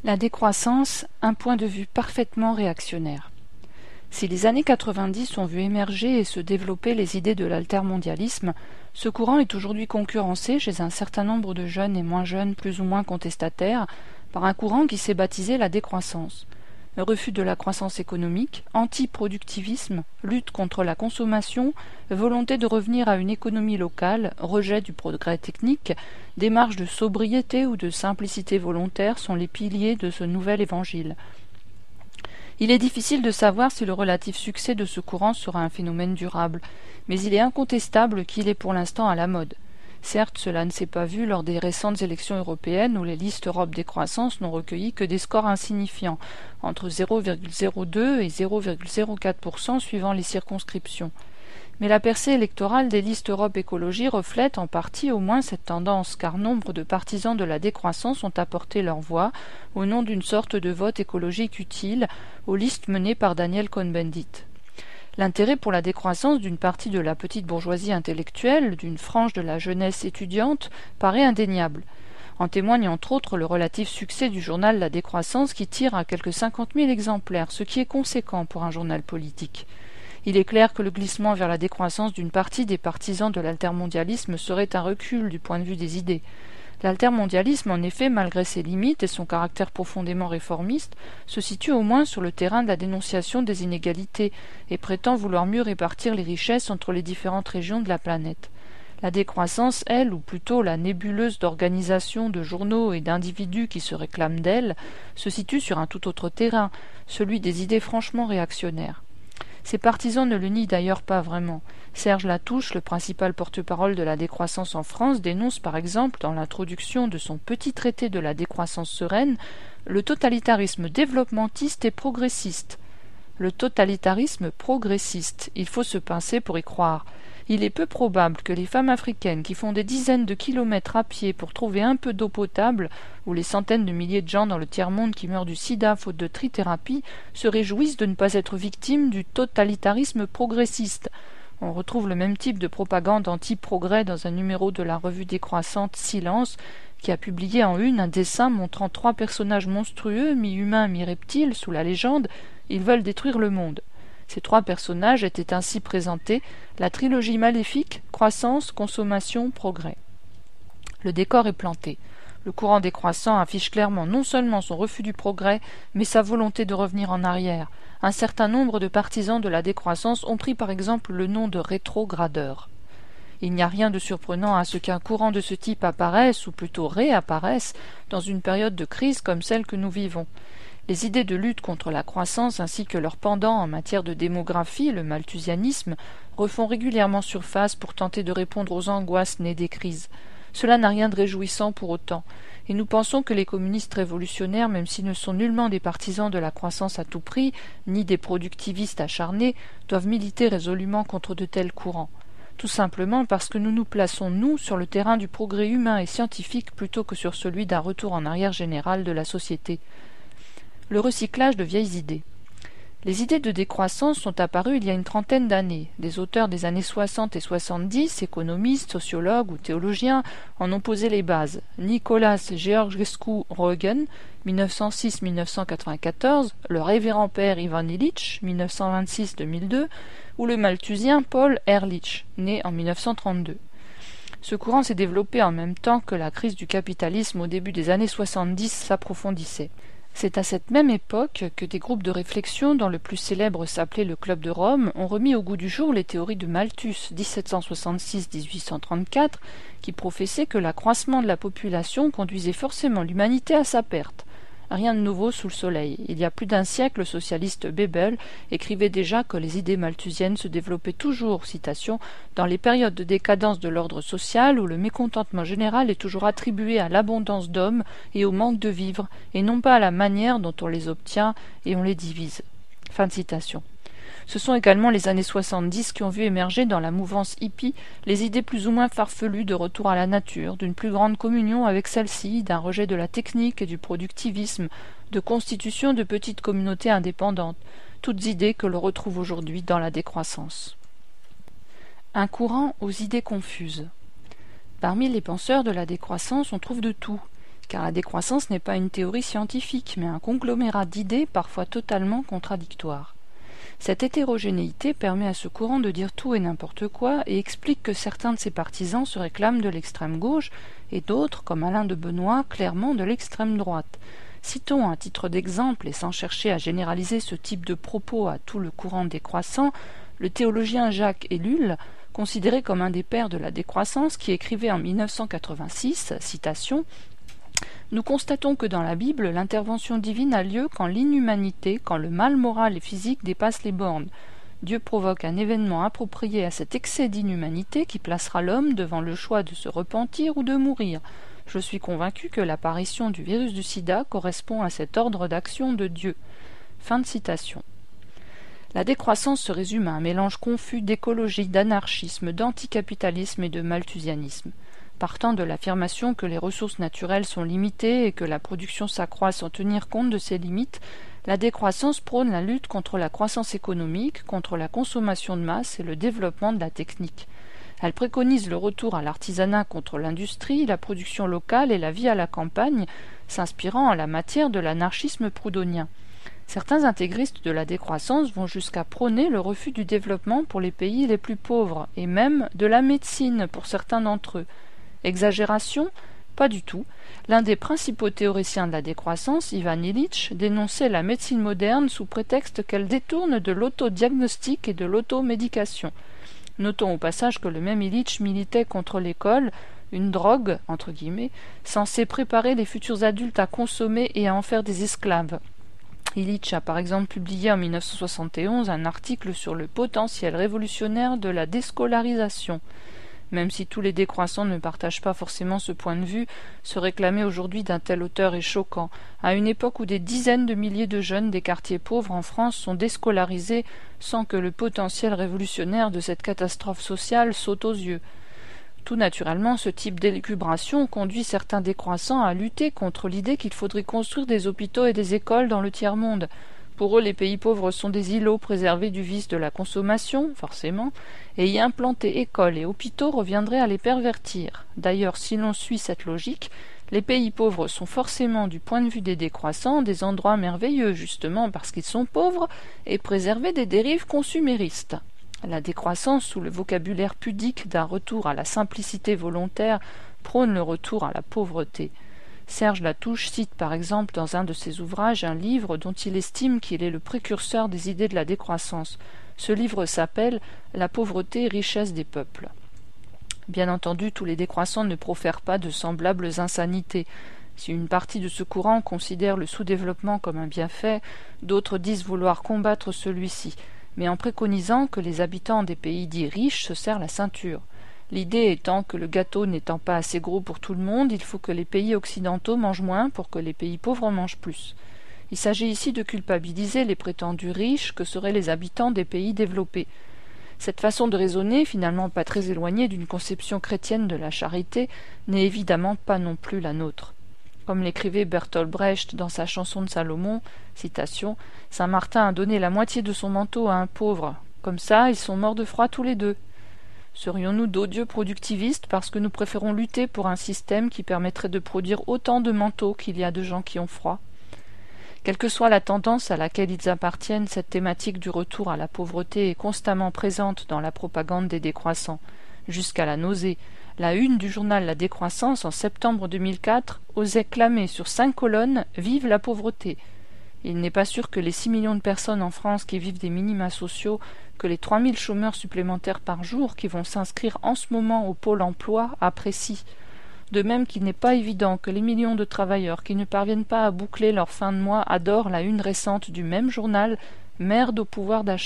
La décroissance, un point de vue parfaitement réactionnaire. Si les années 90 ont vu émerger et se développer les idées de l'altermondialisme, ce courant est aujourd'hui concurrencé chez un certain nombre de jeunes et moins jeunes plus ou moins contestataires par un courant qui s'est baptisé la décroissance. Refus de la croissance économique, anti-productivisme, lutte contre la consommation, volonté de revenir à une économie locale, rejet du progrès technique, démarche de sobriété ou de simplicité volontaire sont les piliers de ce nouvel évangile. Il est difficile de savoir si le relatif succès de ce courant sera un phénomène durable, mais il est incontestable qu'il est pour l'instant à la mode. Certes, cela ne s'est pas vu lors des récentes élections européennes où les listes Europe décroissance n'ont recueilli que des scores insignifiants, entre 0,02 et 0,04% suivant les circonscriptions. Mais la percée électorale des listes Europe Écologie reflète en partie au moins cette tendance, car nombre de partisans de la décroissance ont apporté leur voix au nom d'une sorte de vote écologique utile aux listes menées par Daniel Cohn-Bendit. L'intérêt pour la décroissance d'une partie de la petite bourgeoisie intellectuelle, d'une frange de la jeunesse étudiante, paraît indéniable. En témoigne entre autres le relatif succès du journal La Décroissance qui tire à quelques 50 000 exemplaires, ce qui est conséquent pour un journal politique. Il est clair que le glissement vers la décroissance d'une partie des partisans de l'altermondialisme serait un recul du point de vue des idées. L'altermondialisme, en effet, malgré ses limites et son caractère profondément réformiste, se situe au moins sur le terrain de la dénonciation des inégalités et prétend vouloir mieux répartir les richesses entre les différentes régions de la planète. La décroissance, elle, ou plutôt la nébuleuse d'organisations, de journaux et d'individus qui se réclament d'elle, se situe sur un tout autre terrain, celui des idées franchement réactionnaires. Ses partisans ne le nient d'ailleurs pas vraiment. Serge Latouche, le principal porte-parole de la décroissance en France, dénonce par exemple dans l'introduction de son petit traité de la décroissance sereine le totalitarisme développementiste et progressiste. Le totalitarisme progressiste, il faut se pincer pour y croire. Il est peu probable que les femmes africaines qui font des dizaines de kilomètres à pied pour trouver un peu d'eau potable, ou les centaines de milliers de gens dans le tiers-monde qui meurent du sida faute de trithérapie, se réjouissent de ne pas être victimes du totalitarisme progressiste. On retrouve le même type de propagande anti-progrès dans un numéro de la revue décroissante Silence, qui a publié en une un dessin montrant 3 personnages monstrueux, mi-humains, mi-reptiles, sous la légende « Ils veulent détruire le monde ». Ces 3 personnages étaient ainsi présentés, la trilogie maléfique, croissance, consommation, progrès. Le décor est planté. Le courant décroissant affiche clairement non seulement son refus du progrès, mais sa volonté de revenir en arrière. Un certain nombre de partisans de la décroissance ont pris par exemple le nom de rétrogradeurs. Il n'y a rien de surprenant à ce qu'un courant de ce type apparaisse, ou plutôt réapparaisse, dans une période de crise comme celle que nous vivons. Les idées de lutte contre la croissance ainsi que leur pendant en matière de démographie, le malthusianisme, refont régulièrement surface pour tenter de répondre aux angoisses nées des crises. Cela n'a rien de réjouissant pour autant, et nous pensons que les communistes révolutionnaires, même s'ils ne sont nullement des partisans de la croissance à tout prix, ni des productivistes acharnés, doivent militer résolument contre de tels courants. Tout simplement parce que nous nous plaçons, nous, sur le terrain du progrès humain et scientifique plutôt que sur celui d'un retour en arrière général de la société. Le recyclage de vieilles idées. Les idées de décroissance sont apparues il y a une trentaine d'années. Des auteurs des années 60 et 70, économistes, sociologues ou théologiens, en ont posé les bases. Nicolas Georgescu Roegen, 1906-1994, le révérend père Ivan Illich, 1926-2002, ou le malthusien Paul Ehrlich, né en 1932. Ce courant s'est développé en même temps que la crise du capitalisme au début des années 70 s'approfondissait. C'est à cette même époque que des groupes de réflexion, dont le plus célèbre s'appelait le Club de Rome, ont remis au goût du jour les théories de Malthus, 1766-1834, qui professaient que l'accroissement de la population conduisait forcément l'humanité à sa perte. Rien de nouveau sous le soleil. Il y a plus d'un siècle, le socialiste Bebel écrivait déjà que les idées malthusiennes se développaient toujours, citation, dans les périodes de décadence de l'ordre social où le mécontentement général est toujours attribué à l'abondance d'hommes et au manque de vivres, et non pas à la manière dont on les obtient et on les divise. Fin de citation. Ce sont également les années 70 qui ont vu émerger dans la mouvance hippie les idées plus ou moins farfelues de retour à la nature, d'une plus grande communion avec celle-ci, d'un rejet de la technique et du productivisme, de constitution de petites communautés indépendantes, toutes idées que l'on retrouve aujourd'hui dans la décroissance. Un courant aux idées confuses. Parmi les penseurs de la décroissance, on trouve de tout. car la décroissance n'est pas une théorie scientifique, mais un conglomérat d'idées parfois totalement contradictoires. Cette hétérogénéité permet à ce courant de dire tout et n'importe quoi et explique que certains de ses partisans se réclament de l'extrême gauche et d'autres, comme Alain de Benoît, clairement de l'extrême droite. Citons à titre d'exemple, et sans chercher à généraliser ce type de propos à tout le courant décroissant, le théologien Jacques Ellul, considéré comme un des pères de la décroissance, qui écrivait en 1986, citation, « Nous constatons que dans la Bible, l'intervention divine a lieu quand l'inhumanité, quand le mal moral et physique dépasse les bornes. Dieu provoque un événement approprié à cet excès d'inhumanité qui placera l'homme devant le choix de se repentir ou de mourir. Je suis convaincu que l'apparition du virus du sida correspond à cet ordre d'action de Dieu. » Fin de citation. La décroissance se résume à un mélange confus d'écologie, d'anarchisme, d'anticapitalisme et de malthusianisme. Partant de l'affirmation que les ressources naturelles sont limitées et que la production s'accroît sans tenir compte de ces limites, la décroissance prône la lutte contre la croissance économique, contre la consommation de masse et le développement de la technique. Elle préconise le retour à l'artisanat contre l'industrie, la production locale et la vie à la campagne, s'inspirant en la matière de l'anarchisme proudhonien. Certains intégristes de la décroissance vont jusqu'à prôner le refus du développement pour les pays les plus pauvres, et même de la médecine pour certains d'entre eux. Exagération ? Pas du tout. L'un des principaux théoriciens de la décroissance, Ivan Illich, dénonçait la médecine moderne sous prétexte qu'elle détourne de l'autodiagnostic et de l'automédication. Notons au passage que le même Illich militait contre l'école, une drogue, entre guillemets, censée préparer les futurs adultes à consommer et à en faire des esclaves. Illich a par exemple publié en 1971 un article sur le potentiel révolutionnaire de la déscolarisation. Même si tous les décroissants ne partagent pas forcément ce point de vue, se réclamer aujourd'hui d'un tel auteur est choquant, à une époque où des dizaines de milliers de jeunes des quartiers pauvres en France sont déscolarisés sans que le potentiel révolutionnaire de cette catastrophe sociale saute aux yeux. Tout naturellement, ce type d'élucubration conduit certains décroissants à lutter contre l'idée qu'il faudrait construire des hôpitaux et des écoles dans le tiers-monde. Pour eux, les pays pauvres sont des îlots préservés du vice de la consommation, forcément, et y implanter écoles et hôpitaux reviendrait à les pervertir. D'ailleurs, si l'on suit cette logique, les pays pauvres sont forcément, du point de vue des décroissants, des endroits merveilleux, justement parce qu'ils sont pauvres et préservés des dérives consuméristes. La décroissance, sous le vocabulaire pudique d'un retour à la simplicité volontaire, prône le retour à la pauvreté. Serge Latouche cite par exemple dans un de ses ouvrages un livre dont il estime qu'il est le précurseur des idées de la décroissance. Ce livre s'appelle « La pauvreté, richesse des peuples ». Bien entendu, tous les décroissants ne profèrent pas de semblables insanités. Si une partie de ce courant considère le sous-développement comme un bienfait, d'autres disent vouloir combattre celui-ci, mais en préconisant que les habitants des pays dits riches se serrent la ceinture. L'idée étant que le gâteau n'étant pas assez gros pour tout le monde, il faut que les pays occidentaux mangent moins pour que les pays pauvres mangent plus. Il s'agit ici de culpabiliser les prétendus riches que seraient les habitants des pays développés. Cette façon de raisonner, finalement pas très éloignée d'une conception chrétienne de la charité, n'est évidemment pas non plus la nôtre. Comme l'écrivait Bertolt Brecht dans sa chanson de Salomon, citation, « Saint Martin a donné la moitié de son manteau à un pauvre. Comme ça, ils sont morts de froid tous les deux. » Serions-nous d'odieux productivistes parce que nous préférons lutter pour un système qui permettrait de produire autant de manteaux qu'il y a de gens qui ont froid? Quelle que soit la tendance à laquelle ils appartiennent, cette thématique du retour à la pauvreté est constamment présente dans la propagande des décroissants, jusqu'à la nausée. La une du journal La Décroissance, en septembre 2004, osait clamer sur 5 colonnes « Vive la pauvreté ». Il n'est pas sûr que les 6 millions de personnes en France qui vivent des minima sociaux, que les 3 000 chômeurs supplémentaires par jour qui vont s'inscrire en ce moment au pôle emploi apprécient. De même qu'il n'est pas évident que les millions de travailleurs qui ne parviennent pas à boucler leur fin de mois adorent la une récente du même journal « Merde au pouvoir d'achat ».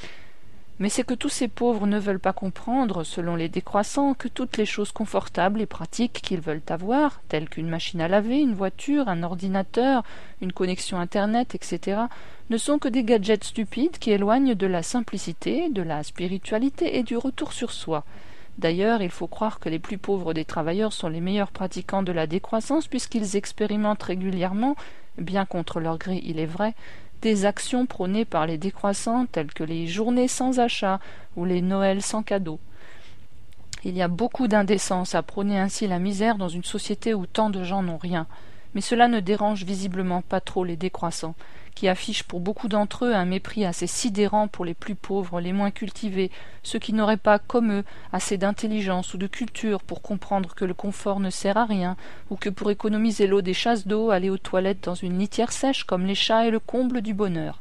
Mais c'est que tous ces pauvres ne veulent pas comprendre, selon les décroissants, que toutes les choses confortables et pratiques qu'ils veulent avoir, telles qu'une machine à laver, une voiture, un ordinateur, une connexion Internet, etc., ne sont que des gadgets stupides qui éloignent de la simplicité, de la spiritualité et du retour sur soi. D'ailleurs, il faut croire que les plus pauvres des travailleurs sont les meilleurs pratiquants de la décroissance puisqu'ils expérimentent régulièrement, bien contre leur gré il est vrai, des actions prônées par les décroissants telles que les journées sans achat ou les Noëls sans cadeaux. Il y a beaucoup d'indécence à prôner ainsi la misère dans une société où tant de gens n'ont rien. Mais cela ne dérange visiblement pas trop les décroissants, qui affichent pour beaucoup d'entre eux un mépris assez sidérant pour les plus pauvres, les moins cultivés, ceux qui n'auraient pas, comme eux, assez d'intelligence ou de culture pour comprendre que le confort ne sert à rien, ou que pour économiser l'eau des chasses d'eau, aller aux toilettes dans une litière sèche comme les chats est le comble du bonheur.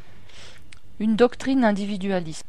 Une doctrine individualiste.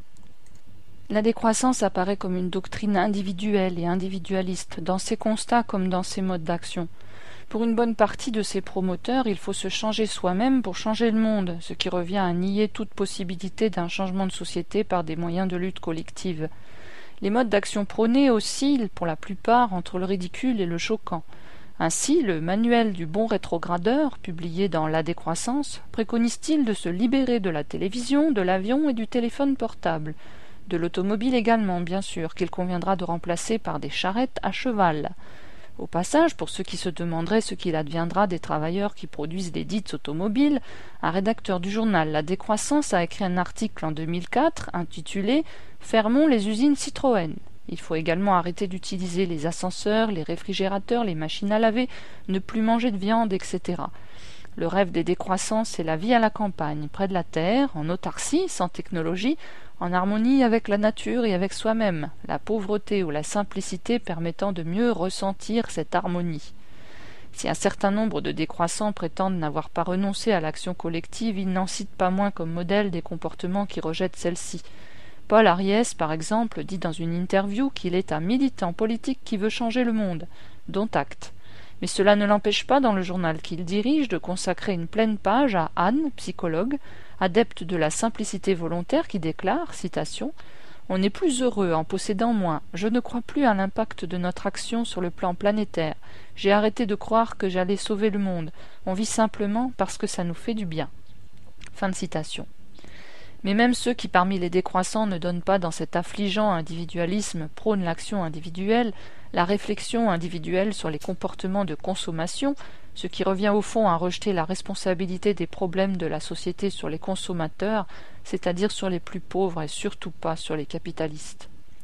La décroissance apparaît comme une doctrine individuelle et individualiste, dans ses constats comme dans ses modes d'action. Pour une bonne partie de ses promoteurs, il faut se changer soi-même pour changer le monde, ce qui revient à nier toute possibilité d'un changement de société par des moyens de lutte collective. Les modes d'action prônés oscillent, pour la plupart, entre le ridicule et le choquant. Ainsi, le manuel du bon rétrogradeur, publié dans La décroissance, préconise-t-il de se libérer de la télévision, de l'avion et du téléphone portable, de l'automobile également, bien sûr, qu'il conviendra de remplacer par des charrettes à cheval. Au passage, pour ceux qui se demanderaient ce qu'il adviendra des travailleurs qui produisent les dites automobiles, un rédacteur du journal La Décroissance a écrit un article en 2004 intitulé « Fermons les usines Citroën ». Il faut également arrêter d'utiliser les ascenseurs, les réfrigérateurs, les machines à laver, ne plus manger de viande, etc. Le rêve des décroissants, c'est la vie à la campagne, près de la terre, en autarcie, sans technologie, en harmonie avec la nature et avec soi-même, la pauvreté ou la simplicité permettant de mieux ressentir cette harmonie. Si un certain nombre de décroissants prétendent n'avoir pas renoncé à l'action collective, ils n'en citent pas moins comme modèle des comportements qui rejettent celle-ci. Paul Ariès, par exemple, dit dans une interview qu'il est un militant politique qui veut changer le monde, dont acte. Mais cela ne l'empêche pas, dans le journal qu'il dirige, de consacrer une pleine page à Anne, psychologue, adepte de la simplicité volontaire, qui déclare, citation, « On est plus heureux en possédant moins. Je ne crois plus à l'impact de notre action sur le plan planétaire. J'ai arrêté de croire que j'allais sauver le monde. On vit simplement parce que ça nous fait du bien. » Fin de citation. Mais même ceux qui parmi les décroissants ne donnent pas dans cet affligeant individualisme, prônent l'action individuelle, la réflexion individuelle sur les comportements de consommation, ce qui revient au fond à rejeter la responsabilité des problèmes de la société sur les consommateurs, c'est-à-dire sur les plus pauvres et surtout pas sur les capitalistes.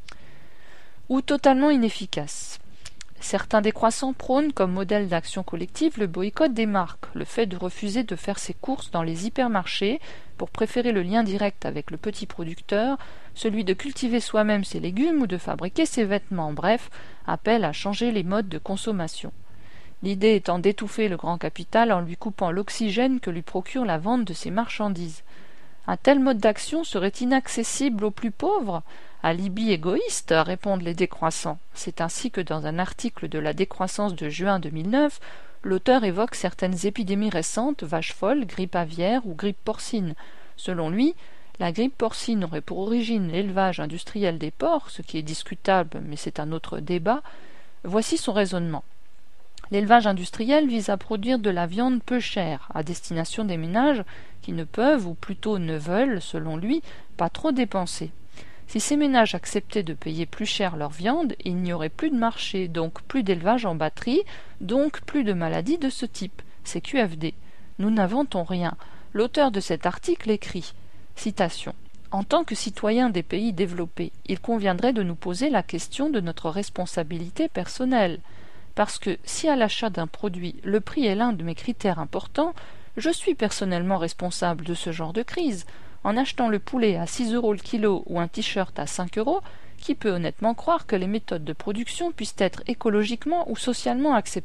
Ou totalement inefficace. Certains décroissants prônent comme modèle d'action collective le boycott des marques, le fait de refuser de faire ses courses dans les hypermarchés pour préférer le lien direct avec le petit producteur, celui de cultiver soi-même ses légumes ou de fabriquer ses vêtements, bref, appellent à changer les modes de consommation. L'idée étant d'étouffer le grand capital en lui coupant l'oxygène que lui procure la vente de ses marchandises. Un tel mode d'action serait inaccessible aux plus pauvres ? Alibi égoïste, répondent les décroissants. C'est ainsi que dans un article de La Décroissance de juin 2009, l'auteur évoque certaines épidémies récentes, vache folle, grippe aviaire ou grippe porcine. Selon lui, la grippe porcine aurait pour origine l'élevage industriel des porcs, ce qui est discutable, mais c'est un autre débat. Voici son raisonnement. L'élevage industriel vise à produire de la viande peu chère, à destination des ménages qui ne peuvent, ou plutôt ne veulent, selon lui, pas trop dépenser. Si ces ménages acceptaient de payer plus cher leur viande, il n'y aurait plus de marché, donc plus d'élevage en batterie, donc plus de maladies de ce type. C'est QFD. Nous n'inventons rien. L'auteur de cet article écrit, citation, « En tant que citoyens des pays développés, il conviendrait de nous poser la question de notre responsabilité personnelle. Parce que si à l'achat d'un produit, le prix est l'un de mes critères importants, je suis personnellement responsable de ce genre de crise. En achetant le poulet à 6 € le kilo ou un t-shirt à 5 €, qui peut honnêtement croire que les méthodes de production puissent être écologiquement ou socialement acceptables ?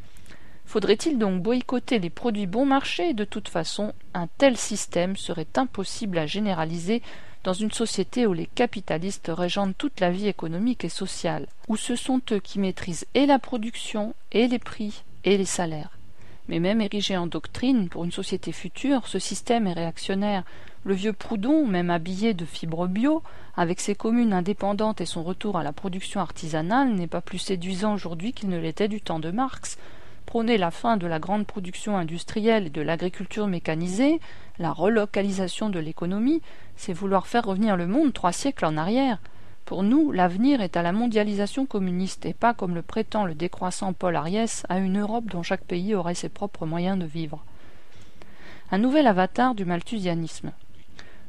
Faudrait-il donc boycotter les produits bon marché ? De toute façon, un tel système serait impossible à généraliser dans une société où les capitalistes régent toute la vie économique et sociale, où ce sont eux qui maîtrisent et la production, et les prix, et les salaires. Mais même érigé en doctrine, pour une société future, ce système est réactionnaire. Le vieux Proudhon, même habillé de fibres bio, avec ses communes indépendantes et son retour à la production artisanale, n'est pas plus séduisant aujourd'hui qu'il ne l'était du temps de Marx. Prôner la fin de la grande production industrielle et de l'agriculture mécanisée, la relocalisation de l'économie, c'est vouloir faire revenir le monde 3 siècles en arrière. Pour nous, l'avenir est à la mondialisation communiste et pas, comme le prétend le décroissant Paul Ariès, à une Europe dont chaque pays aurait ses propres moyens de vivre. Un nouvel avatar du malthusianisme.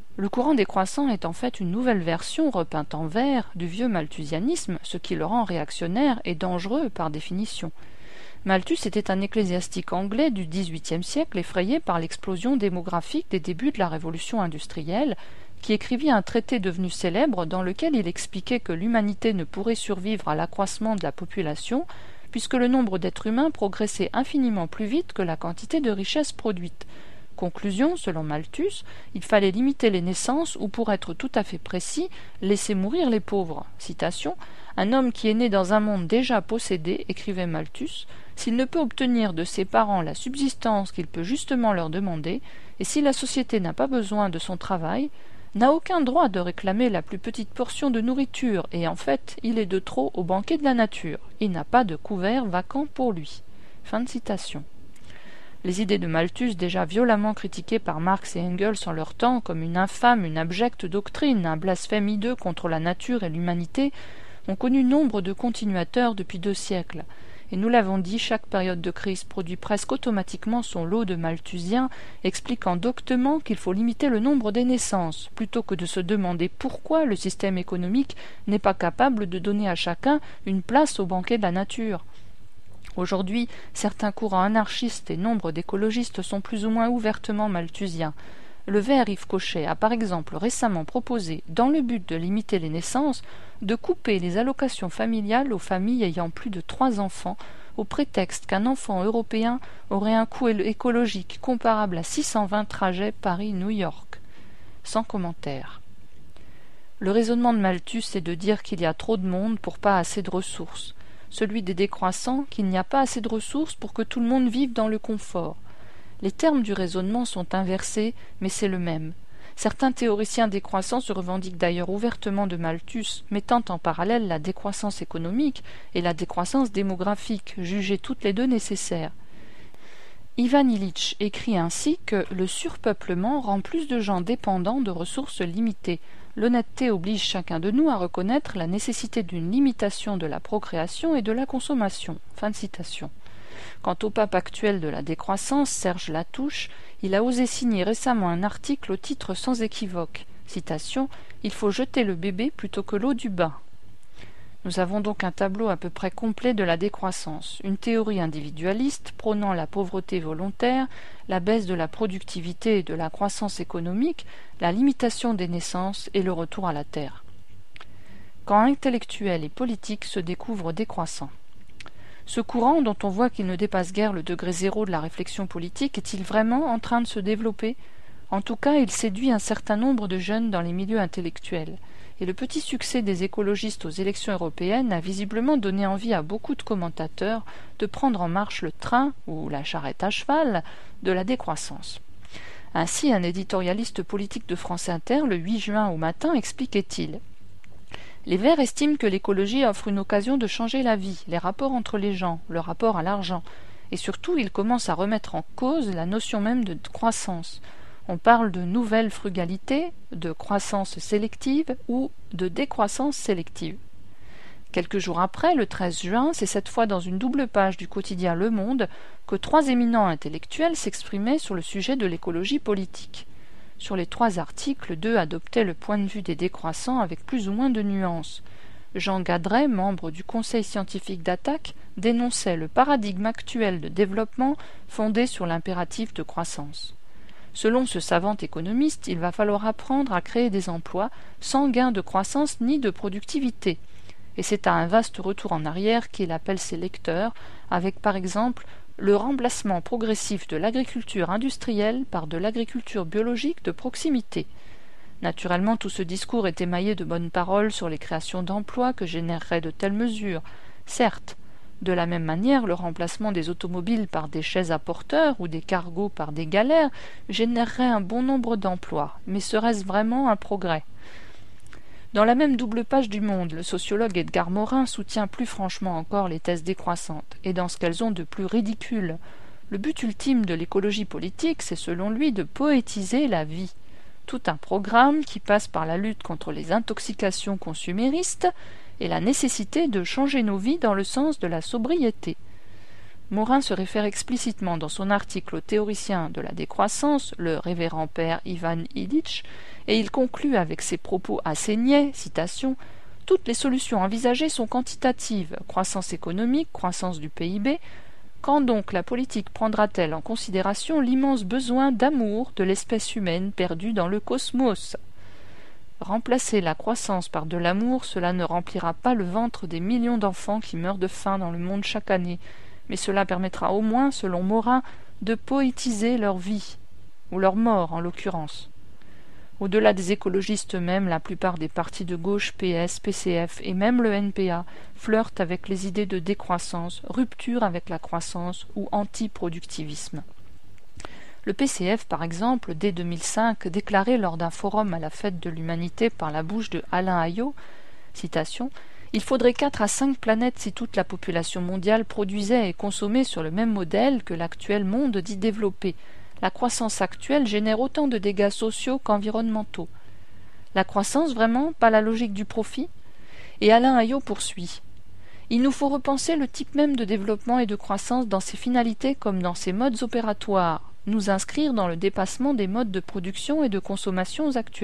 Le courant décroissant est en fait une nouvelle version repeinte en vert du vieux malthusianisme, ce qui le rend réactionnaire et dangereux par définition. Malthus était un ecclésiastique anglais du XVIIIe siècle effrayé par l'explosion démographique des débuts de la révolution industrielle, qui écrivit un traité devenu célèbre dans lequel il expliquait que l'humanité ne pourrait survivre à l'accroissement de la population puisque le nombre d'êtres humains progressait infiniment plus vite que la quantité de richesses produites. Conclusion, selon Malthus, il fallait limiter les naissances ou, pour être tout à fait précis, laisser mourir les pauvres. Citation, « Un homme qui est né dans un monde déjà possédé, écrivait Malthus, s'il ne peut obtenir de ses parents la subsistance qu'il peut justement leur demander, et si la société n'a pas besoin de son travail, n'a aucun droit de réclamer la plus petite portion de nourriture, et en fait, il est de trop au banquet de la nature. Il n'a pas de couvert vacant pour lui. » Fin de citation. Les idées de Malthus, déjà violemment critiquées par Marx et Engels en leur temps comme une infâme, une abjecte doctrine, un blasphème hideux contre la nature et l'humanité, ont connu nombre de continuateurs depuis 2 siècles. Et nous l'avons dit, chaque période de crise produit presque automatiquement son lot de malthusiens, expliquant doctement qu'il faut limiter le nombre des naissances, plutôt que de se demander pourquoi le système économique n'est pas capable de donner à chacun une place au banquet de la nature. Aujourd'hui, certains courants anarchistes et nombre d'écologistes sont plus ou moins ouvertement malthusiens. Le vert Yves Cochet a par exemple récemment proposé, dans le but de limiter les naissances, de couper les allocations familiales aux familles ayant plus de 3 enfants, au prétexte qu'un enfant européen aurait un coût écologique comparable à 620 trajets Paris-New York. Sans commentaire. Le raisonnement de Malthus est de dire qu'il y a trop de monde pour pas assez de ressources. Celui des décroissants, qu'il n'y a pas assez de ressources pour que tout le monde vive dans le confort. Les termes du raisonnement sont inversés, mais c'est le même. Certains théoriciens décroissants se revendiquent d'ailleurs ouvertement de Malthus, mettant en parallèle la décroissance économique et la décroissance démographique, jugées toutes les deux nécessaires. Ivan Illich écrit ainsi que le surpeuplement rend plus de gens dépendants de ressources limitées. L'honnêteté oblige chacun de nous à reconnaître la nécessité d'une limitation de la procréation et de la consommation. Fin de citation. Quant au pape actuel de la décroissance, Serge Latouche, il a osé signer récemment un article au titre sans équivoque. Citation, « Il faut jeter le bébé plutôt que l'eau du bain ». Nous avons donc un tableau à peu près complet de la décroissance, une théorie individualiste prônant la pauvreté volontaire, la baisse de la productivité et de la croissance économique, la limitation des naissances et le retour à la terre. Quand intellectuels et politiques se découvrent décroissants. Ce courant, dont on voit qu'il ne dépasse guère le degré zéro de la réflexion politique, est-il vraiment en train de se développer ? En tout cas, il séduit un certain nombre de jeunes dans les milieux intellectuels. Et le petit succès des écologistes aux élections européennes a visiblement donné envie à beaucoup de commentateurs de prendre en marche le train, ou la charrette à cheval, de la décroissance. Ainsi, un éditorialiste politique de France Inter, le 8 juin au matin, expliquait-il : les Verts estiment que l'écologie offre une occasion de changer la vie, les rapports entre les gens, le rapport à l'argent, et surtout ils commencent à remettre en cause la notion même de croissance. On parle de nouvelle frugalité, de croissance sélective ou de décroissance sélective. Quelques jours après, le 13 juin, c'est cette fois dans une double page du quotidien Le Monde que 3 éminents intellectuels s'exprimaient sur le sujet de l'écologie politique. Sur les 3 articles, 2 adoptaient le point de vue des décroissants avec plus ou moins de nuances. Jean Gadret, membre du Conseil scientifique d'Attaque, dénonçait le paradigme actuel de développement fondé sur l'impératif de croissance. Selon ce savant économiste, il va falloir apprendre à créer des emplois sans gain de croissance ni de productivité. Et c'est à un vaste retour en arrière qu'il appelle ses lecteurs, avec par exemple le remplacement progressif de l'agriculture industrielle par de l'agriculture biologique de proximité. Naturellement, tout ce discours est émaillé de bonnes paroles sur les créations d'emplois que généreraient de telles mesures. Certes, de la même manière, le remplacement des automobiles par des chaises à porteurs ou des cargos par des galères générerait un bon nombre d'emplois, mais serait-ce vraiment un progrès ? Dans la même double page du Monde, le sociologue Edgar Morin soutient plus franchement encore les thèses décroissantes, et dans ce qu'elles ont de plus ridicule. Le but ultime de l'écologie politique, c'est selon lui de poétiser la vie. Tout un programme qui passe par la lutte contre les intoxications consuméristes et la nécessité de changer nos vies dans le sens de la sobriété. Morin se réfère explicitement dans son article au théoricien de la décroissance, le révérend père Ivan Illich, et il conclut avec ces propos assez niais, citation, « Toutes les solutions envisagées sont quantitatives, croissance économique, croissance du PIB. Quand donc la politique prendra-t-elle en considération l'immense besoin d'amour de l'espèce humaine perdue dans le cosmos ? Remplacer la croissance par de l'amour, cela ne remplira pas le ventre des millions d'enfants qui meurent de faim dans le monde chaque année, mais cela permettra au moins, selon Morin, de poétiser leur vie, ou leur mort en l'occurrence. » Au-delà des écologistes eux-mêmes, la plupart des partis de gauche, PS, PCF et même le NPA flirtent avec les idées de décroissance, rupture avec la croissance ou anti-productivisme. Le PCF, par exemple, dès 2005, déclarait lors d'un forum à la Fête de l'Humanité par la bouche de Alain Ayot, citation, « Il faudrait 4 à 5 planètes si toute la population mondiale produisait et consommait sur le même modèle que l'actuel monde dit développé. La croissance actuelle génère autant de dégâts sociaux qu'environnementaux. La croissance, vraiment, pas la logique du profit ? » Et Alain Ayot poursuit. « Il nous faut repenser le type même de développement et de croissance dans ses finalités comme dans ses modes opératoires, nous inscrire dans le dépassement des modes de production et de consommation actuels. »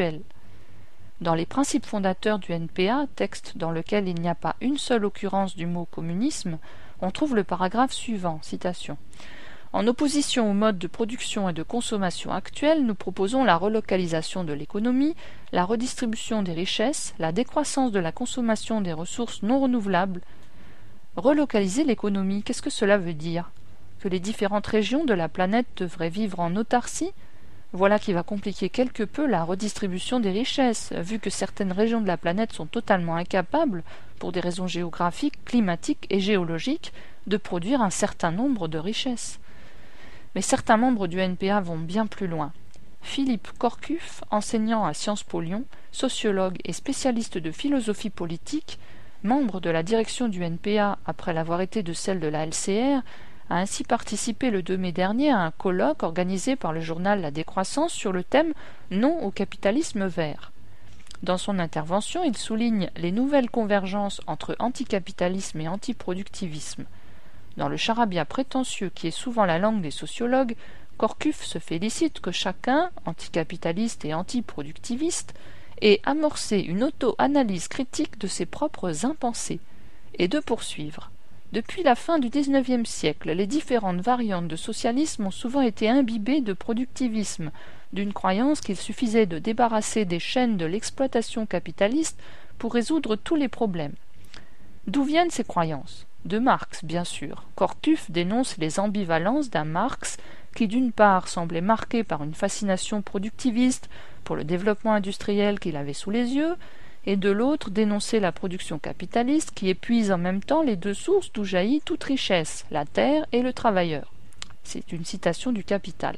Dans les principes fondateurs du NPA, texte dans lequel il n'y a pas une seule occurrence du mot communisme, on trouve le paragraphe suivant, citation. En opposition au mode de production et de consommation actuel, nous proposons la relocalisation de l'économie, la redistribution des richesses, la décroissance de la consommation des ressources non renouvelables. Relocaliser l'économie, qu'est-ce que cela veut dire ? Que les différentes régions de la planète devraient vivre en autarcie ? Voilà qui va compliquer quelque peu la redistribution des richesses, vu que certaines régions de la planète sont totalement incapables, pour des raisons géographiques, climatiques et géologiques, de produire un certain nombre de richesses. Mais certains membres du NPA vont bien plus loin. Philippe Corcuff, enseignant à Sciences Po Lyon, sociologue et spécialiste de philosophie politique, membre de la direction du NPA après l'avoir été de celle de la LCR, a ainsi participé le 2 mai dernier à un colloque organisé par le journal La Décroissance sur le thème « Non au capitalisme vert ». Dans son intervention, il souligne les nouvelles convergences entre anticapitalisme et antiproductivisme. Dans le charabia prétentieux qui est souvent la langue des sociologues, Corcuff se félicite que chacun, anticapitaliste et antiproductiviste, ait amorcé une auto-analyse critique de ses propres impensés, et de poursuivre. Depuis la fin du XIXe siècle, les différentes variantes de socialisme ont souvent été imbibées de productivisme, d'une croyance qu'il suffisait de débarrasser des chaînes de l'exploitation capitaliste pour résoudre tous les problèmes. D'où viennent ces croyances ? De Marx, bien sûr. Corcuff dénonce les ambivalences d'un Marx qui, d'une part, semblait marqué par une fascination productiviste pour le développement industriel qu'il avait sous les yeux, et de l'autre dénonçait la production capitaliste qui épuise en même temps les deux sources d'où jaillit toute richesse, la terre et le travailleur. C'est une citation du Capital.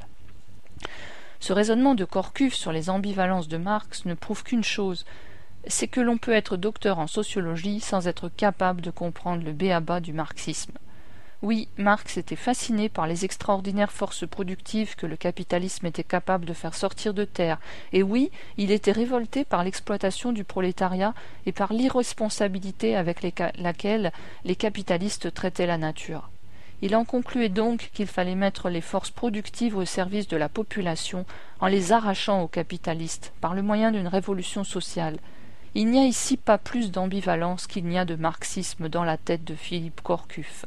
Ce raisonnement de Corcuff sur les ambivalences de Marx ne prouve qu'une chose, c'est que l'on peut être docteur en sociologie sans être capable de comprendre le b.a.-ba du marxisme. Oui, Marx était fasciné par les extraordinaires forces productives que le capitalisme était capable de faire sortir de terre, et oui, il était révolté par l'exploitation du prolétariat et par l'irresponsabilité avec laquelle les capitalistes traitaient la nature. Il en concluait donc qu'il fallait mettre les forces productives au service de la population en les arrachant aux capitalistes par le moyen d'une révolution sociale. Il n'y a ici pas plus d'ambivalence qu'il n'y a de marxisme dans la tête de Philippe Corcuff.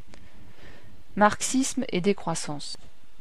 Marxisme et décroissance.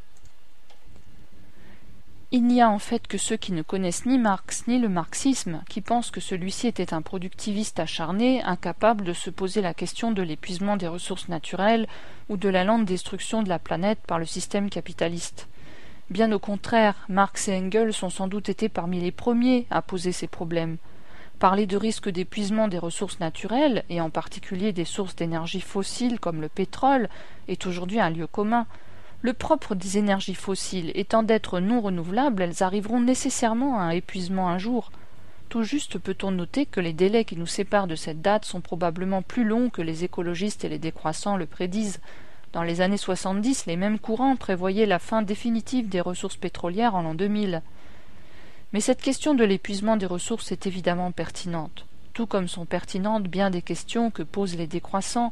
Il n'y a en fait que ceux qui ne connaissent ni Marx ni le marxisme qui pensent que celui-ci était un productiviste acharné, incapable de se poser la question de l'épuisement des ressources naturelles ou de la lente destruction de la planète par le système capitaliste. Bien au contraire, Marx et Engels ont sans doute été parmi les premiers à poser ces problèmes. Parler de risque d'épuisement des ressources naturelles, et en particulier des sources d'énergie fossiles comme le pétrole, est aujourd'hui un lieu commun. Le propre des énergies fossiles étant d'être non renouvelables, elles arriveront nécessairement à un épuisement un jour. Tout juste peut-on noter que les délais qui nous séparent de cette date sont probablement plus longs que les écologistes et les décroissants le prédisent. Dans les années 70, les mêmes courants prévoyaient la fin définitive des ressources pétrolières en l'an 2000. Mais cette question de l'épuisement des ressources est évidemment pertinente, tout comme sont pertinentes bien des questions que posent les décroissants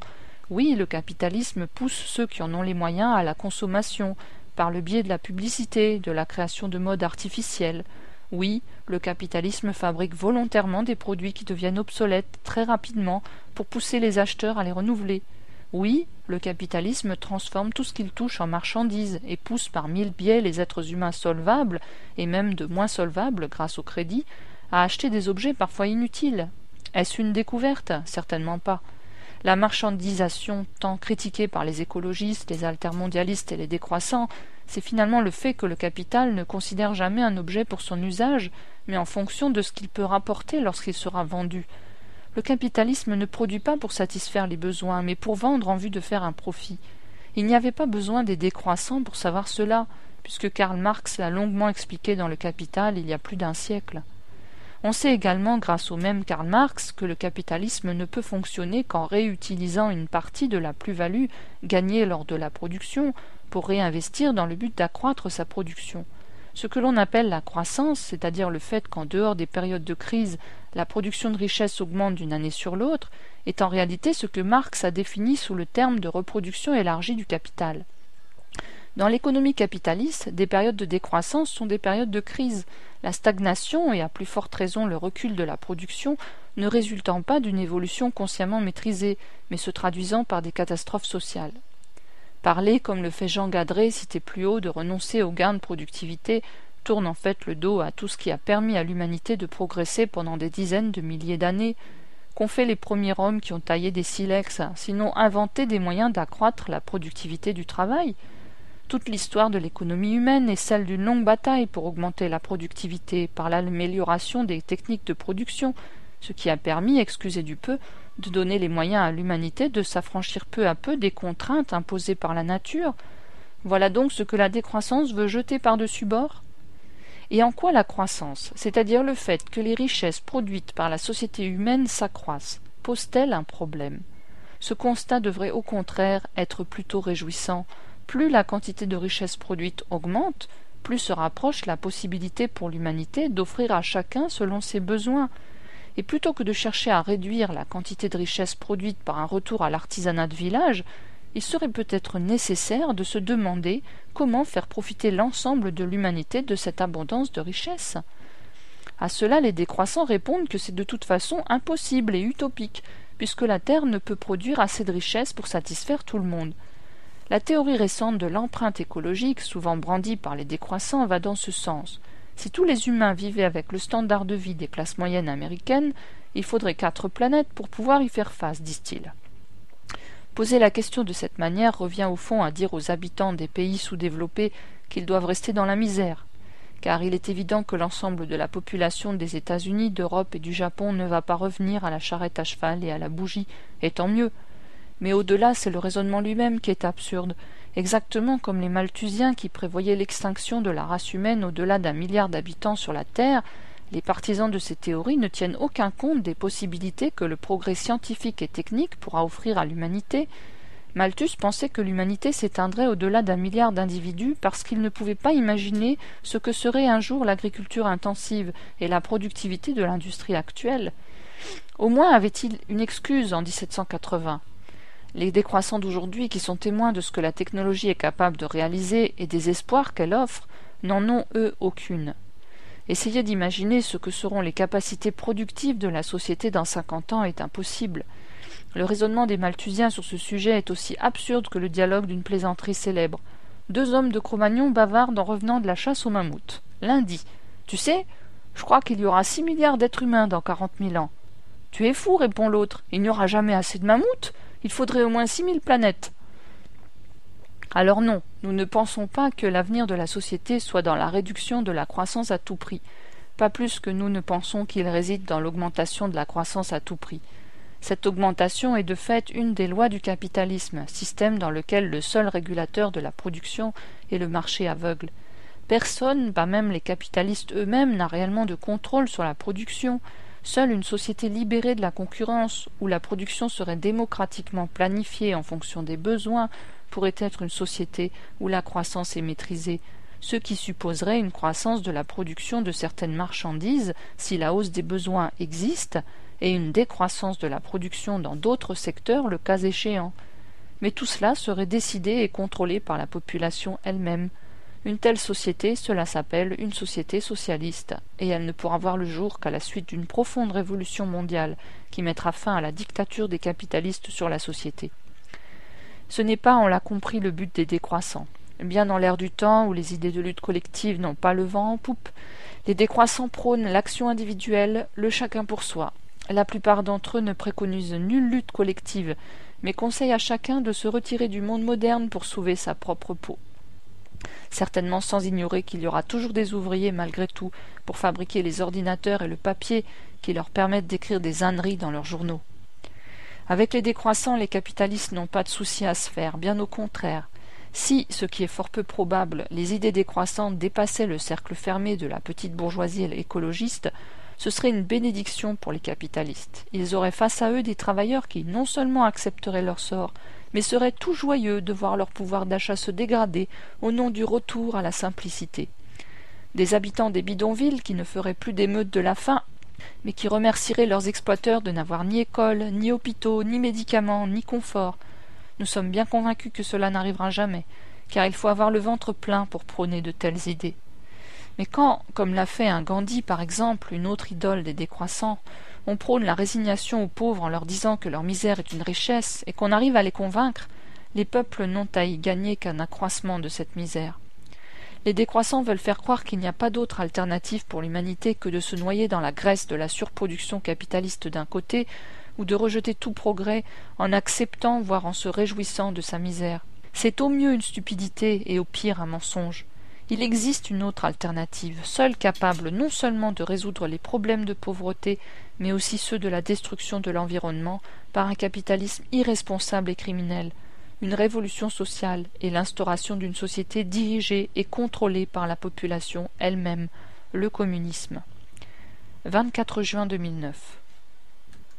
Oui, le capitalisme pousse ceux qui en ont les moyens à la consommation, par le biais de la publicité, de la création de modes artificiels. Oui, le capitalisme fabrique volontairement des produits qui deviennent obsolètes très rapidement pour pousser les acheteurs à les renouveler. Oui, le capitalisme transforme tout ce qu'il touche en marchandises et pousse par mille biais les êtres humains solvables, et même de moins solvables grâce au crédit, à acheter des objets parfois inutiles. Est-ce une découverte? Certainement pas. La marchandisation, tant critiquée par les écologistes, les altermondialistes et les décroissants, c'est finalement le fait que le capital ne considère jamais un objet pour son usage, mais en fonction de ce qu'il peut rapporter lorsqu'il sera vendu. Le capitalisme ne produit pas pour satisfaire les besoins, mais pour vendre en vue de faire un profit. Il n'y avait pas besoin des décroissants pour savoir cela, puisque Karl Marx l'a longuement expliqué dans Le Capital il y a plus d'un siècle. On sait également, grâce au même Karl Marx, que le capitalisme ne peut fonctionner qu'en réutilisant une partie de la plus-value gagnée lors de la production pour réinvestir dans le but d'accroître sa production. Ce que l'on appelle la croissance, c'est-à-dire le fait qu'en dehors des périodes de crise, la production de richesse augmente d'une année sur l'autre, est en réalité ce que Marx a défini sous le terme de reproduction élargie du capital. Dans l'économie capitaliste, des périodes de décroissance sont des périodes de crise, la stagnation et à plus forte raison le recul de la production ne résultant pas d'une évolution consciemment maîtrisée, mais se traduisant par des catastrophes sociales. Parler, comme le fait Jean Gadret, cité plus haut, de renoncer aux gains de productivité, tourne en fait le dos à tout ce qui a permis à l'humanité de progresser pendant des dizaines de milliers d'années. Qu'ont fait les premiers hommes qui ont taillé des silex, sinon inventé des moyens d'accroître la productivité du travail? Toute l'histoire de l'économie humaine est celle d'une longue bataille pour augmenter la productivité par l'amélioration des techniques de production, ce qui a permis, excusez du peu, de donner les moyens à l'humanité de s'affranchir peu à peu des contraintes imposées par la nature. Voilà donc ce que la décroissance veut jeter par-dessus bord. Et en quoi la croissance, c'est-à-dire le fait que les richesses produites par la société humaine s'accroissent, pose-t-elle un problème? Ce constat devrait au contraire être plutôt réjouissant. Plus la quantité de richesses produites augmente, plus se rapproche la possibilité pour l'humanité d'offrir à chacun selon ses besoins. Et plutôt que de chercher à réduire la quantité de richesses produites par un retour à l'artisanat de village, il serait peut-être nécessaire de se demander comment faire profiter l'ensemble de l'humanité de cette abondance de richesses. À cela, les décroissants répondent que c'est de toute façon impossible et utopique, puisque la Terre ne peut produire assez de richesses pour satisfaire tout le monde. La théorie récente de l'empreinte écologique, souvent brandie par les décroissants, va dans ce sens. Si tous les humains vivaient avec le standard de vie des classes moyennes américaines, il faudrait 4 planètes pour pouvoir y faire face, disent-ils. Poser la question de cette manière revient au fond à dire aux habitants des pays sous-développés qu'ils doivent rester dans la misère, car il est évident que l'ensemble de la population des États-Unis, d'Europe et du Japon ne va pas revenir à la charrette à cheval et à la bougie, et tant mieux. Mais au-delà, c'est le raisonnement lui-même qui est absurde, exactement comme les Malthusiens qui prévoyaient l'extinction de la race humaine au-delà d'1 milliard d'habitants sur la Terre. Les partisans de ces théories ne tiennent aucun compte des possibilités que le progrès scientifique et technique pourra offrir à l'humanité. Malthus pensait que l'humanité s'éteindrait au-delà d'1 milliard d'individus parce qu'il ne pouvait pas imaginer ce que serait un jour l'agriculture intensive et la productivité de l'industrie actuelle. Au moins avait-il une excuse en 1780. Les décroissants d'aujourd'hui, qui sont témoins de ce que la technologie est capable de réaliser et des espoirs qu'elle offre, n'en ont, eux, aucune. Essayer d'imaginer ce que seront les capacités productives de la société dans 50 ans est impossible. Le raisonnement des Malthusiens sur ce sujet est aussi absurde que le dialogue d'une plaisanterie célèbre. 2 hommes de Cro-Magnon bavardent en revenant de la chasse au mammouth. L'un dit « Tu sais, je crois qu'il y aura 6 milliards d'êtres humains dans 40 000 ans. »« Tu es fou, répond l'autre, il n'y aura jamais assez de mammouths. Il faudrait au moins 6 000 planètes. » Alors non, nous ne pensons pas que l'avenir de la société soit dans la réduction de la croissance à tout prix, pas plus que nous ne pensons qu'il réside dans l'augmentation de la croissance à tout prix. Cette augmentation est de fait une des lois du capitalisme, système dans lequel le seul régulateur de la production est le marché aveugle. Personne, pas même les capitalistes eux-mêmes, n'a réellement de contrôle sur la production. Seule une société libérée de la concurrence, où la production serait démocratiquement planifiée en fonction des besoins, pourrait être une société où la croissance est maîtrisée, ce qui supposerait une croissance de la production de certaines marchandises si la hausse des besoins existe, et une décroissance de la production dans d'autres secteurs le cas échéant. Mais tout cela serait décidé et contrôlé par la population elle-même. Une telle société, cela s'appelle une société socialiste, et elle ne pourra voir le jour qu'à la suite d'une profonde révolution mondiale qui mettra fin à la dictature des capitalistes sur la société. Ce n'est pas, on l'a compris, le but des décroissants. Bien dans l'ère du temps où les idées de lutte collective n'ont pas le vent en poupe, les décroissants prônent l'action individuelle, le chacun pour soi. La plupart d'entre eux ne préconisent nulle lutte collective, mais conseillent à chacun de se retirer du monde moderne pour sauver sa propre peau. Certainement sans ignorer qu'il y aura toujours des ouvriers malgré tout pour fabriquer les ordinateurs et le papier qui leur permettent d'écrire des âneries dans leurs journaux. Avec les décroissants, les capitalistes n'ont pas de souci à se faire, bien au contraire. Si, ce qui est fort peu probable, les idées décroissantes dépassaient le cercle fermé de la petite bourgeoisie écologiste, ce serait une bénédiction pour les capitalistes. Ils auraient face à eux des travailleurs qui non seulement accepteraient leur sort, mais seraient tout joyeux de voir leur pouvoir d'achat se dégrader au nom du retour à la simplicité. Des habitants des bidonvilles qui ne feraient plus d'émeutes de la faim, mais qui remercieraient leurs exploiteurs de n'avoir ni école, ni hôpitaux, ni médicaments, ni confort. Nous sommes bien convaincus que cela n'arrivera jamais, car il faut avoir le ventre plein pour prôner de telles idées. Mais quand, comme l'a fait un Gandhi par exemple, une autre idole des décroissants, on prône la résignation aux pauvres en leur disant que leur misère est une richesse, et qu'on arrive à les convaincre, les peuples n'ont à y gagner qu'un accroissement de cette misère. Les décroissants veulent faire croire qu'il n'y a pas d'autre alternative pour l'humanité que de se noyer dans la graisse de la surproduction capitaliste d'un côté, ou de rejeter tout progrès en acceptant, voire en se réjouissant de sa misère. C'est au mieux une stupidité et au pire un mensonge. Il existe une autre alternative, seule capable non seulement de résoudre les problèmes de pauvreté, mais aussi ceux de la destruction de l'environnement par un capitalisme irresponsable et criminel, une révolution sociale et l'instauration d'une société dirigée et contrôlée par la population elle-même, le communisme. 24 juin 2009.